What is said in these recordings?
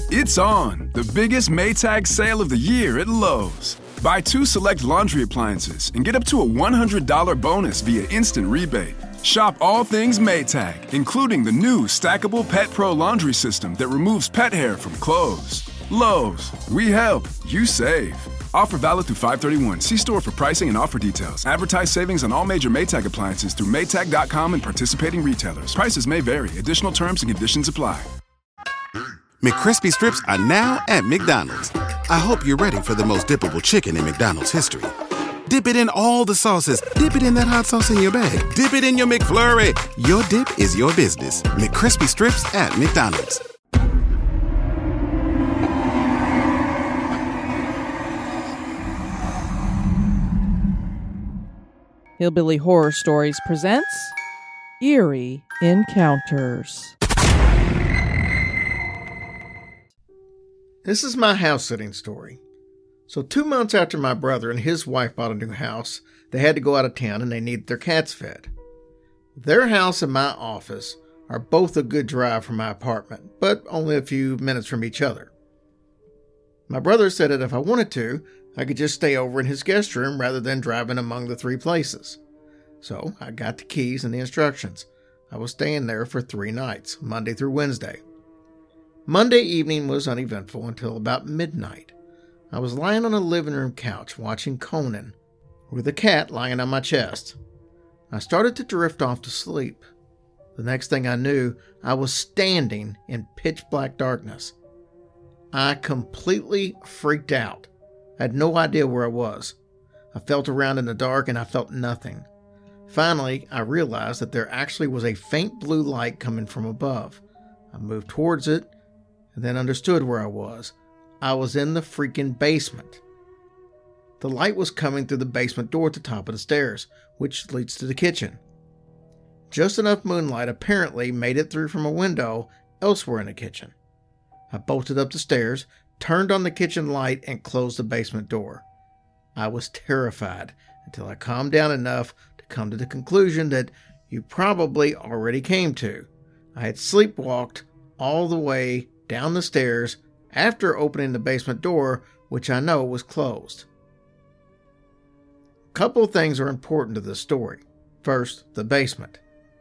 It's on, the biggest Maytag sale of the year at Lowe's. Buy 2 select laundry appliances and get up to a $100 bonus via instant rebate. Shop all things Maytag, including the new stackable Pet Pro laundry system that removes pet hair from clothes. Lowe's, we help, you save. Offer valid through 5/31. See store for pricing and offer details. Advertise savings on all major Maytag appliances through Maytag.com and participating retailers. Prices may vary. Additional terms and conditions apply. McCrispy strips are now at McDonald's. I hope you're ready for the most dippable chicken in McDonald's history. Dip it in all the sauces. Dip it in that hot sauce in your bag. Dip it in your McFlurry. Your dip is your business. McCrispy strips at McDonald's. Hillbilly Horror Stories presents Eerie Encounters. This is my house-sitting story. So 2 months after my brother and his wife bought a new house, they had to go out of town and they needed their cats fed. Their house and my office are both a good drive from my apartment, but only a few minutes from each other. My brother said that if I wanted to, I could just stay over in his guest room rather than driving among the 3 places. So I got the keys and the instructions. I was staying there for 3 nights, Monday through Wednesday. Monday evening was uneventful until about midnight. I was lying on a living room couch watching Conan, with a cat lying on my chest. I started to drift off to sleep. The next thing I knew, I was standing in pitch black darkness. I completely freaked out. I had no idea where I was. I felt around in the dark and I felt nothing. Finally, I realized that there actually was a faint blue light coming from above. I moved towards it and then understood where I was. I was in the freaking basement. The light was coming through the basement door at the top of the stairs, which leads to the kitchen. Just enough moonlight apparently made it through from a window elsewhere in the kitchen. I bolted up the stairs, turned on the kitchen light, and closed the basement door. I was terrified until I calmed down enough to come to the conclusion that you probably already came to. I had sleepwalked all the way down the stairs after opening the basement door, which I know was closed. A couple of things are important to this story. First, the basement.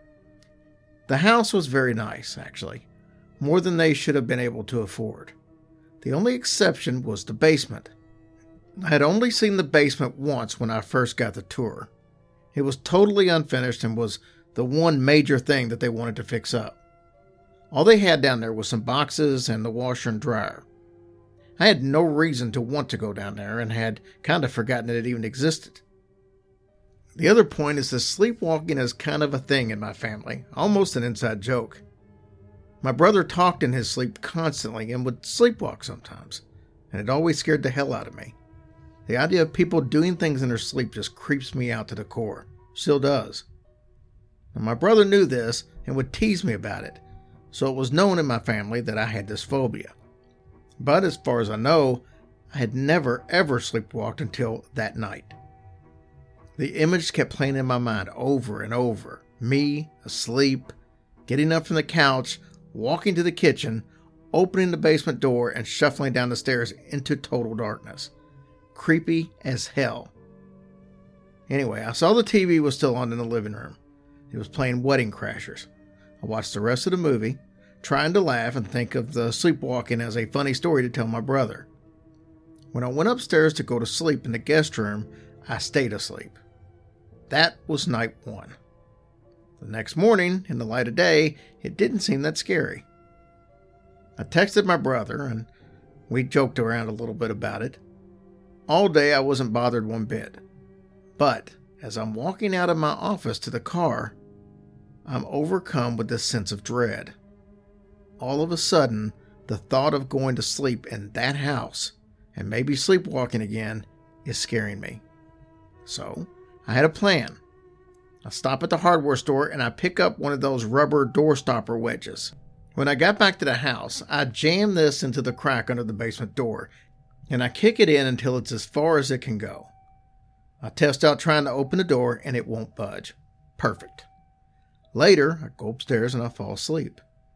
The house was very nice, actually. More than they should have been able to afford. The only exception was the basement. I had only seen the basement once when I first got the tour. It was totally unfinished and was the one major thing that they wanted to fix up. All they had down there was some boxes and the washer and dryer. I had no reason to want to go down there and had kind of forgotten that it even existed. The other point is that sleepwalking is kind of a thing in my family, almost an inside joke. My brother talked in his sleep constantly and would sleepwalk sometimes, and it always scared the hell out of me. The idea of people doing things in their sleep just creeps me out to the core. Still does. Now, my brother knew this and would tease me about it, so it was known in my family that I had this phobia. But as far as I know, I had never ever sleepwalked until that night. The image kept playing in my mind over and over. Me, asleep, getting up from the couch, walking to the kitchen, opening the basement door, and shuffling down the stairs into total darkness. Creepy as hell. Anyway, I saw the TV was still on in the living room. It was playing Wedding Crashers. I watched the rest of the movie, trying to laugh and think of the sleepwalking as a funny story to tell my brother. When I went upstairs to go to sleep in the guest room, I stayed asleep. That was night 1. The next morning, in the light of day, it didn't seem that scary. I texted my brother, and we joked around a little bit about it. All day I wasn't bothered one bit. But as I'm walking out of my office to the car, I'm overcome with this sense of dread. All of a sudden, the thought of going to sleep in that house, and maybe sleepwalking again, is scaring me. So, I had a plan. I stop at the hardware store and I pick up one of those rubber door stopper wedges. When I got back to the house, I jam this into the crack under the basement door, and I kick it in until it's as far as it can go. I test out trying to open the door and it won't budge. Perfect. Later, I go upstairs and I fall asleep.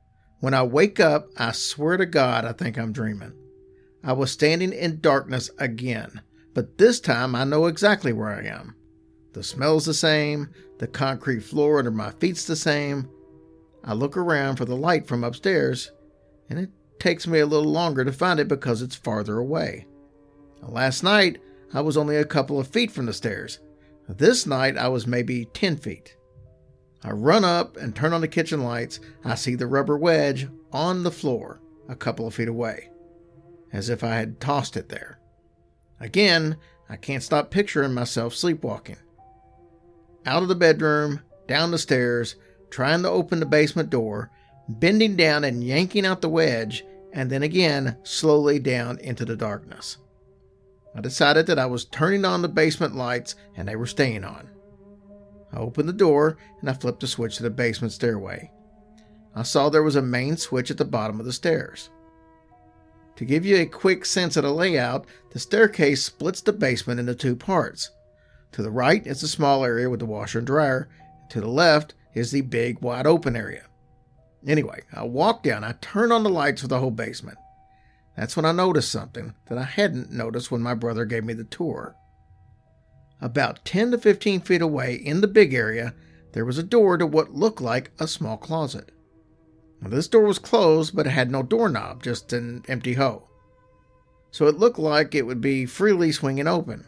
When I wake up, I swear to God, I think I'm dreaming. I was standing in darkness again, but this time I know exactly where I am. The smell's the same, the concrete floor under my feet's the same. I look around for the light from upstairs, and it takes me a little longer to find it because it's farther away. Last night, I was only a couple of feet from the stairs. This night, I was maybe 10 feet. I run up and turn on the kitchen lights. I see the rubber wedge on the floor a couple of feet away, as if I had tossed it there. Again, I can't stop picturing myself sleepwalking. Out of the bedroom, down the stairs, trying to open the basement door, bending down and yanking out the wedge, and then again, slowly down into the darkness. I decided that I was turning on the basement lights, and they were staying on. I opened the door, and I flipped the switch to the basement stairway. I saw there was a main switch at the bottom of the stairs. To give you a quick sense of the layout, the staircase splits the basement into two parts. To the right is the small area with the washer and dryer. To the left is the big, wide open area. Anyway, I walked down. I turned on the lights for the whole basement. That's when I noticed something that I hadn't noticed when my brother gave me the tour. About 10 to 15 feet away in the big area, there was a door to what looked like a small closet. Now, this door was closed, but it had no doorknob, just an empty hole. So it looked like it would be freely swinging open.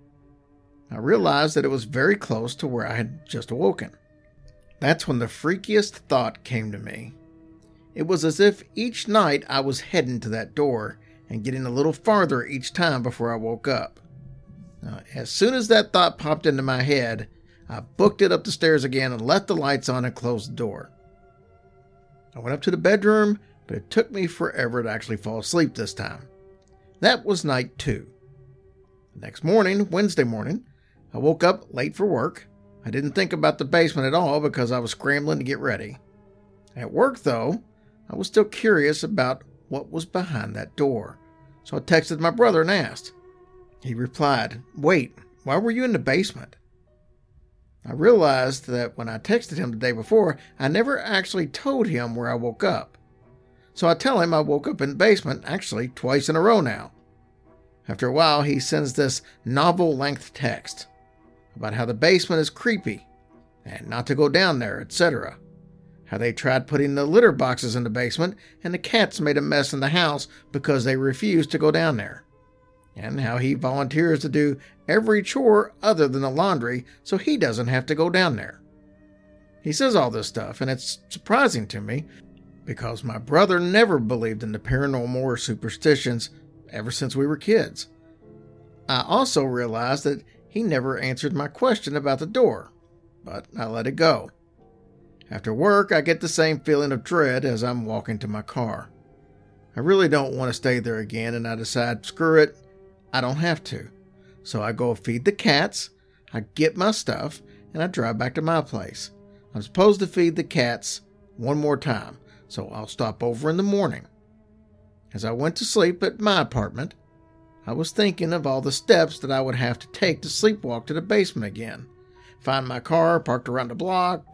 I realized that it was very close to where I had just awoken. That's when the freakiest thought came to me. It was as if each night I was heading to that door and getting a little farther each time before I woke up. Now, as soon as that thought popped into my head, I booked it up the stairs again and left the lights on and closed the door. I went up to the bedroom, but it took me forever to actually fall asleep this time. That was night 2. The next morning, Wednesday morning, I woke up late for work. I didn't think about the basement at all because I was scrambling to get ready. At work, though, I was still curious about what was behind that door, so I texted my brother and asked. He replied, "Wait, why were you in the basement?" I realized that when I texted him the day before, I never actually told him where I woke up. So I tell him I woke up in the basement, actually twice in a row now. After a while, he sends this novel-length text about how the basement is creepy and not to go down there, etc. How they tried putting the litter boxes in the basement and the cats made a mess in the house because they refused to go down there. And how he volunteers to do every chore other than the laundry so he doesn't have to go down there. He says all this stuff, and it's surprising to me because my brother never believed in the paranormal or superstitions ever since we were kids. I also realized that he never answered my question about the door, but I let it go. After work, I get the same feeling of dread as I'm walking to my car. I really don't want to stay there again, and I decide, screw it, I don't have to. So I go feed the cats, I get my stuff, and I drive back to my place. I'm supposed to feed the cats one more time, so I'll stop over in the morning. As I went to sleep at my apartment, I was thinking of all the steps that I would have to take to sleepwalk to the basement again. Find my car parked around the block,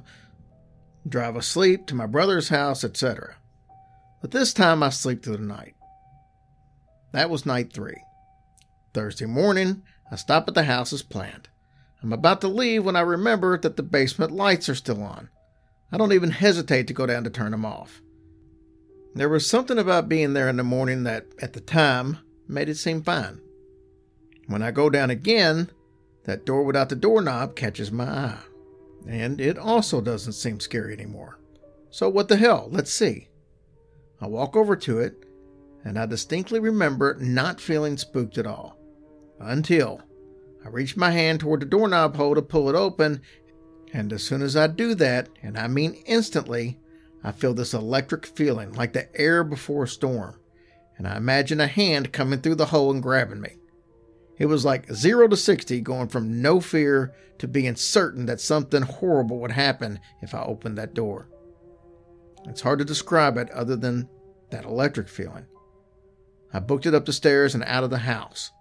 drive asleep to my brother's house, etc. But this time I sleep through the night. That was night 3. Thursday morning, I stop at the house as planned. I'm about to leave when I remember that the basement lights are still on. I don't even hesitate to go down to turn them off. There was something about being there in the morning that, at the time, made it seem fine. When I go down again, that door without the doorknob catches my eye. And it also doesn't seem scary anymore. So what the hell? Let's see. I walk over to it, and I distinctly remember not feeling spooked at all. Until I reach my hand toward the doorknob hole to pull it open, and as soon as I do that, and I mean instantly, I feel this electric feeling like the air before a storm, and I imagine a hand coming through the hole and grabbing me. It was like 0 to 60, going from no fear to being certain that something horrible would happen if I opened that door. It's hard to describe it other than that electric feeling. I booked it up the stairs and out of the house.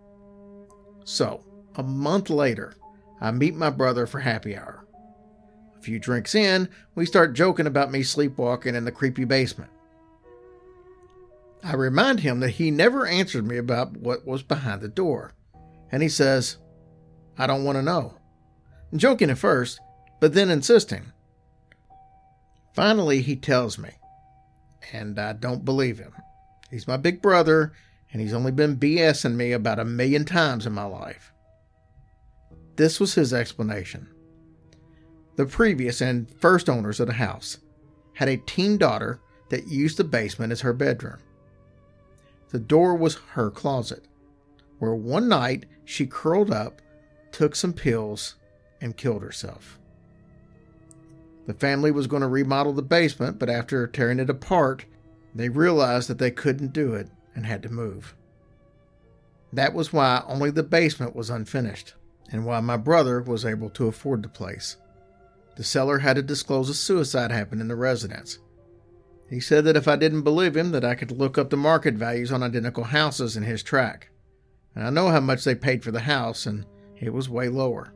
So, a month later, I meet my brother for happy hour. A few drinks in, we start joking about me sleepwalking in the creepy basement. I remind him that he never answered me about what was behind the door, and he says, "I don't want to know." Joking at first, but then insisting. Finally, he tells me, and I don't believe him. He's my big brother, and he's only been BSing me about 1,000,000 times in my life. This was his explanation. The previous and first owners of the house had a teen daughter that used the basement as her bedroom. The door was her closet, where one night she curled up, took some pills, and killed herself. The family was going to remodel the basement, but after tearing it apart, they realized that they couldn't do it and had to move. That was why only the basement was unfinished, and why my brother was able to afford the place. The seller had to disclose a suicide happened in the residence. He said that if I didn't believe him, that I could look up the market values on identical houses in his tract. And I know how much they paid for the house, and it was way lower.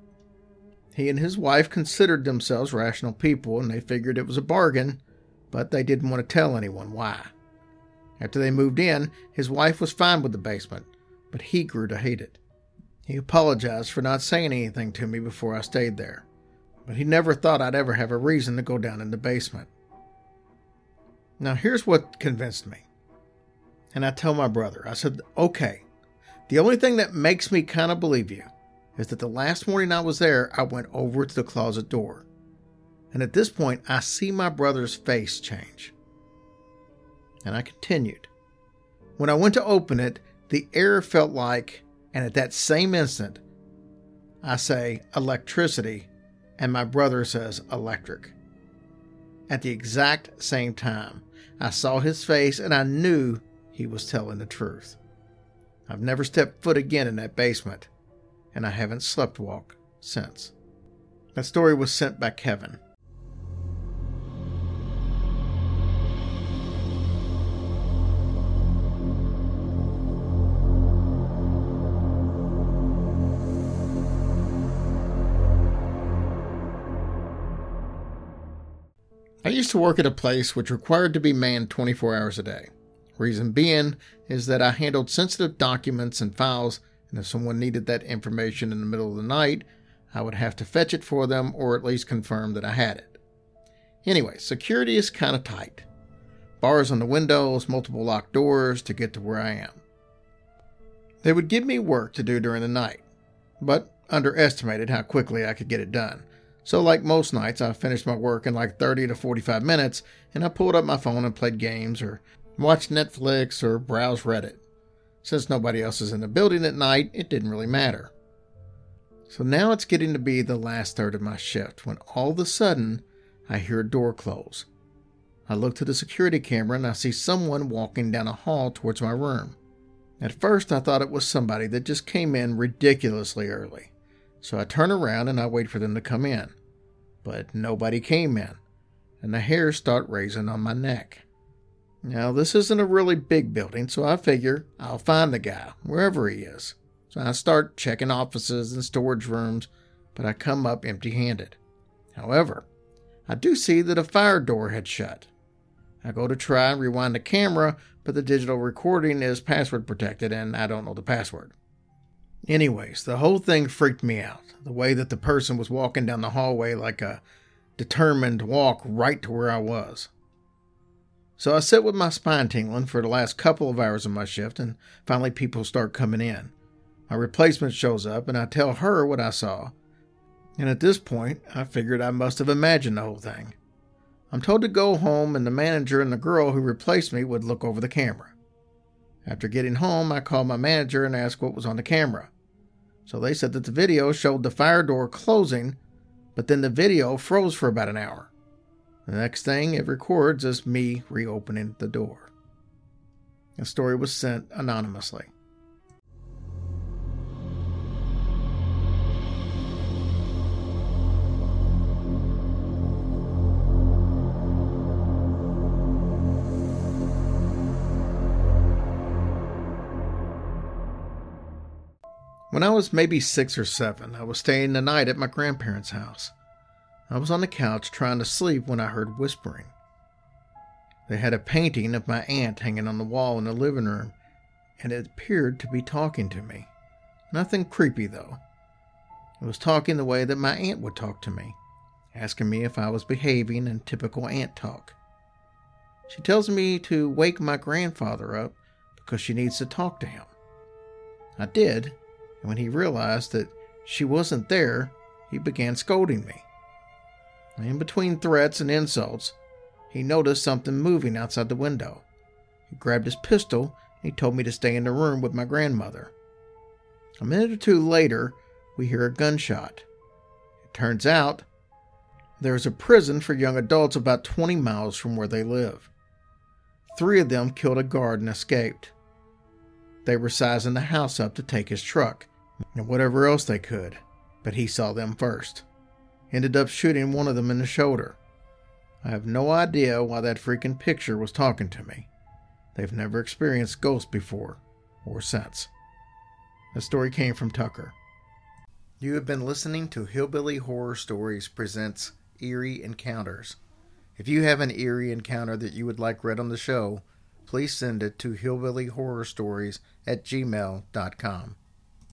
He and his wife considered themselves rational people, and they figured it was a bargain, but they didn't want to tell anyone why. After they moved in, his wife was fine with the basement, but he grew to hate it. He apologized for not saying anything to me before I stayed there, but he never thought I'd ever have a reason to go down in the basement. Now here's what convinced me. And I tell my brother, I said, "Okay, the only thing that makes me kind of believe you is that the last morning I was there, I went over to the closet door. And at this point, I see my brother's face change." And I continued. When I went to open it, the air felt like, and at that same instant, I say electricity, and my brother says electric. At the exact same time, I saw his face and I knew he was telling the truth. I've never stepped foot again in that basement, and I haven't sleptwalked since. That story was sent by Kevin. I used to work at a place which required to be manned 24 hours a day. Reason being is that I handled sensitive documents and files, and if someone needed that information in the middle of the night, I would have to fetch it for them or at least confirm that I had it. Anyway, security is kind of tight. Bars on the windows, multiple locked doors to get to where I am. They would give me work to do during the night, but underestimated how quickly I could get it done. So like most nights, I finished my work in like 30 to 45 minutes, and I pulled up my phone and played games or watched Netflix or browsed Reddit. Since nobody else is in the building at night, it didn't really matter. So now it's getting to be the last third of my shift when all of a sudden I hear a door close. I look to the security camera and I see someone walking down a hall towards my room. At first I thought it was somebody that just came in ridiculously early. So I turn around and I wait for them to come in. But nobody came in, and the hairs start raising on my neck. Now, this isn't a really big building, so I figure I'll find the guy, wherever he is. So I start checking offices and storage rooms, but I come up empty-handed. However, I do see that a fire door had shut. I go to try and rewind the camera, but the digital recording is password protected, and I don't know the password. Anyways, the whole thing freaked me out. The way that the person was walking down the hallway like a determined walk right to where I was. So I sit with my spine tingling for the last couple of hours of my shift, and finally people start coming in. My replacement shows up, and I tell her what I saw. And at this point, I figured I must have imagined the whole thing. I'm told to go home, and the manager and the girl who replaced me would look over the camera. After getting home, I called my manager and asked what was on the camera. So they said that the video showed the fire door closing, but then the video froze for about an hour. The next thing it records is me reopening the door. The story was sent anonymously. When I was maybe 6 or 7, I was staying the night at my grandparents' house. I was on the couch trying to sleep when I heard whispering. They had a painting of my aunt hanging on the wall in the living room, and it appeared to be talking to me. Nothing creepy, though. It was talking the way that my aunt would talk to me, asking me if I was behaving in typical aunt talk. She tells me to wake my grandfather up because she needs to talk to him. I did, and when he realized that she wasn't there, he began scolding me. In between threats and insults, he noticed something moving outside the window. He grabbed his pistol and he told me to stay in the room with my grandmother. A minute or two later, we hear a gunshot. It turns out there's a prison for young adults about 20 miles from where they live. 3 of them killed a guard and escaped. They were sizing the house up to take his truck and whatever else they could, but he saw them first. Ended up shooting one of them in the shoulder. I have no idea why that freaking picture was talking to me. They've never experienced ghosts before or since. The story came from Tucker. You have been listening to Hillbilly Horror Stories presents Eerie Encounters. If you have an eerie encounter that you would like read on the show, please send it to hillbillyhorrorstories@gmail.com.